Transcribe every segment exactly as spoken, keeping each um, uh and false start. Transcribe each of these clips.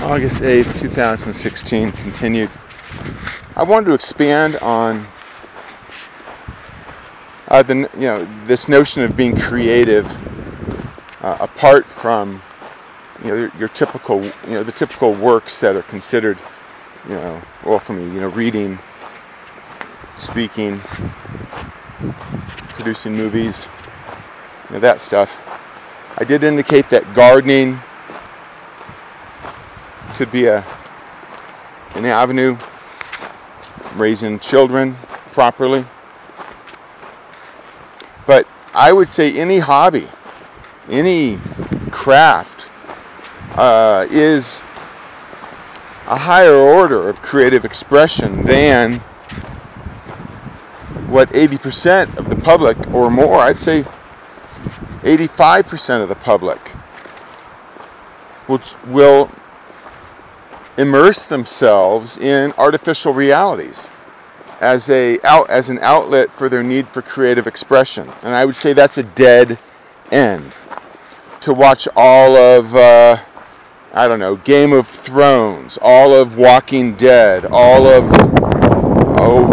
August eighth, two thousand sixteen, continued. I wanted to expand on uh, the you know this notion of being creative uh, apart from you know your, your typical you know the typical works that are considered you know well for me you know reading, speaking, producing movies, you know, that stuff. I did indicate that gardening could be a an avenue, raising children properly. But I would say any hobby, any craft uh, is a higher order of creative expression than what eighty percent of the public or more, I'd say eighty-five percent of the public will, will immerse themselves in artificial realities as a out as an outlet for their need for creative expression. And I would say that's a dead end. To watch all of uh, I don't know, Game of Thrones, all of Walking Dead, all of oh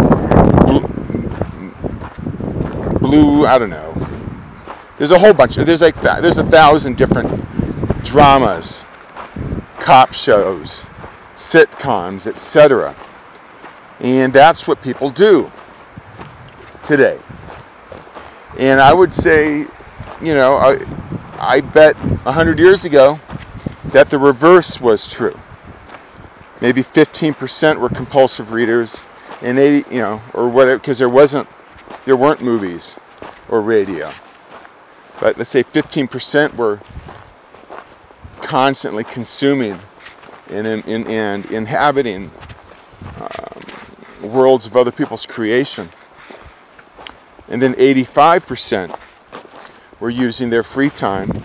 blue, blue I don't know. There's a whole bunch. There's like that. There's a thousand different dramas, cop shows, sitcoms, et cetera. And that's what people do today. And I would say, you know, I, I bet a hundred years ago that the reverse was true. Maybe fifteen percent were compulsive readers, and eighty, you know, or whatever, because there wasn't, there weren't movies or radio. But let's say fifteen percent were constantly consuming and, and, and inhabiting um, worlds of other people's creation. And then eighty-five percent were using their free time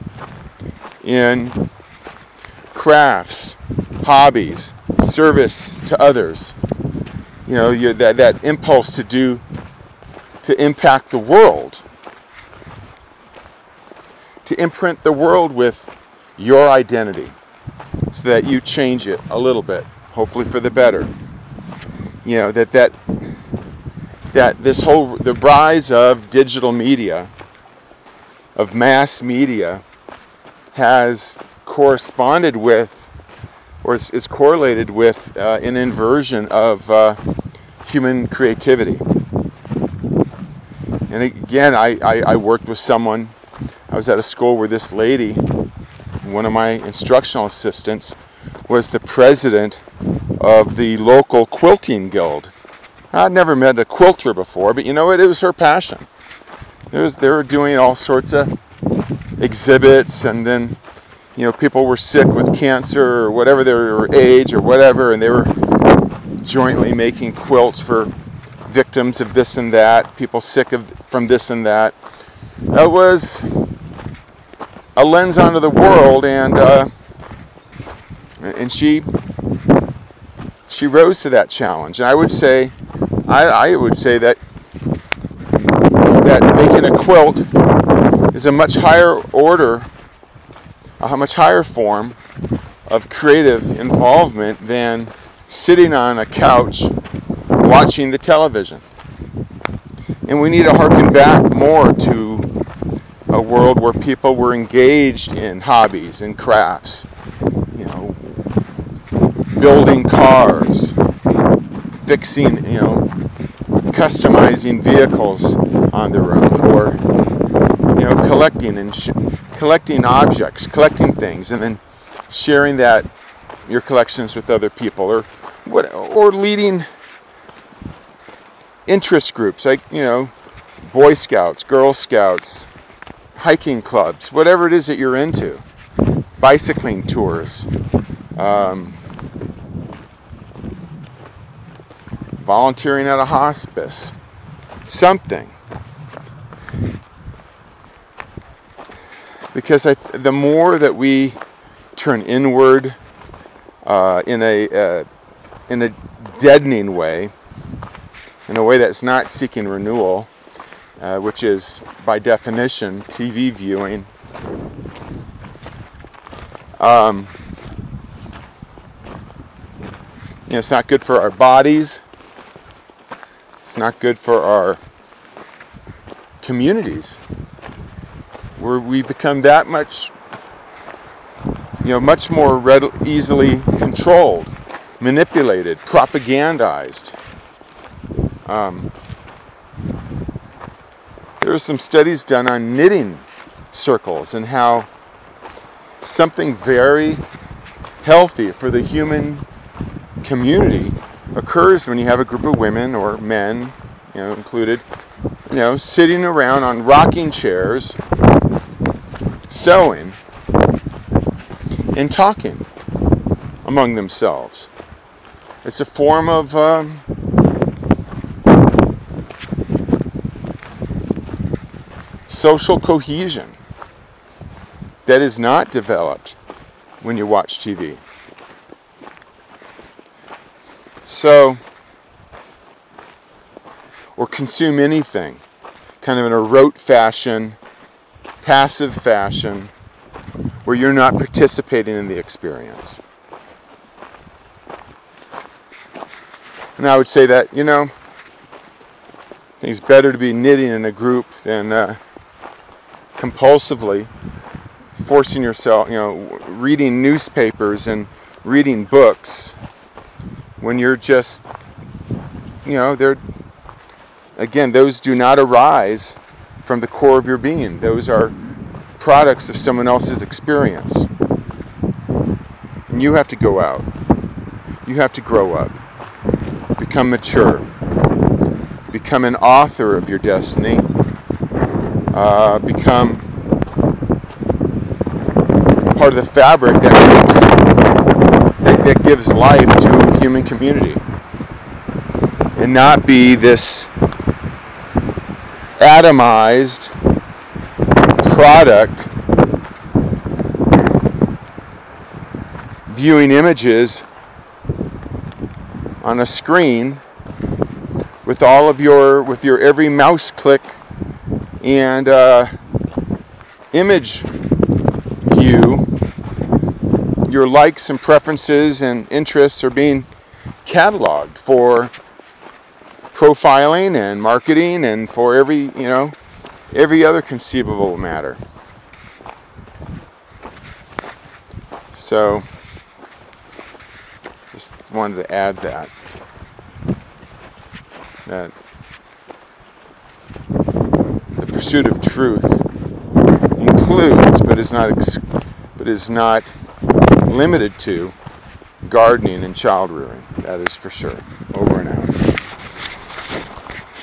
in crafts, hobbies, service to others. You know, you, that, that impulse to do, to impact the world. To imprint the world with your identity so that you change it a little bit, hopefully for the better. You know, that that that this whole, the rise of digital media, of mass media, has corresponded with, or is, is correlated with uh, an inversion of uh, human creativity. And again, I, I, I worked with someone. I was at a school where this lady, one of my instructional assistants, was the president of the local quilting guild. I'd never met a quilter before, but you know what? It was her passion. There was, they were doing all sorts of exhibits, and then, you know, people were sick with cancer or whatever their age or whatever, and they were jointly making quilts for victims of this and that, people sick of from this and that. It was a lens onto the world, and uh, and she she rose to that challenge. And I would say, I, I would say that that making a quilt is a much higher order, a much higher form of creative involvement than sitting on a couch watching the television. And we need to harken back more to a world where people were engaged in hobbies and crafts, you know, building cars, fixing, you know, customizing vehicles on their own, or, you know, collecting and sh- collecting objects, collecting things, and then sharing that, your collections, with other people, or what, or leading interest groups like, you know, Boy Scouts, Girl Scouts, hiking clubs, whatever it is that you're into, bicycling tours, um, volunteering at a hospice, something. Because I th- the more that we turn inward uh, in a uh, in a deadening way, in a way that's not seeking renewal, uh, which is, by definition, T V viewing, um, know, it's not good for our bodies. It's not good for our communities. Where we become that much, you know, much more readily, easily controlled, manipulated, propagandized. Um, there were some studies done on knitting circles and how something very healthy for the human community occurs when you have a group of women or men, you know, included, you know, sitting around on rocking chairs, sewing, and talking among themselves. It's a form of um, social cohesion that is not developed when you watch T V. So, or consume anything, kind of in a rote fashion, passive fashion, where you're not participating in the experience. And I would say that, you know, I think it's better to be knitting in a group than uh, compulsively forcing yourself, you know, reading newspapers and reading books when you're just, you know, they're, again, those do not arise from the core of your being. Those are products of someone else's experience. And you have to go out. You have to grow up. Become mature. Become an author of your destiny. Uh, become part of the fabric that makes, that, that gives life to a human community. And not be this atomized product viewing images on a screen with all of your, with your every mouse click and uh, image view, your likes and preferences and interests are being cataloged for profiling and marketing and for every, you know, every other conceivable matter. So, just wanted to add that. That the pursuit of truth includes, but is not, ex- but is not limited to, gardening and child rearing. That is for sure. Over and out.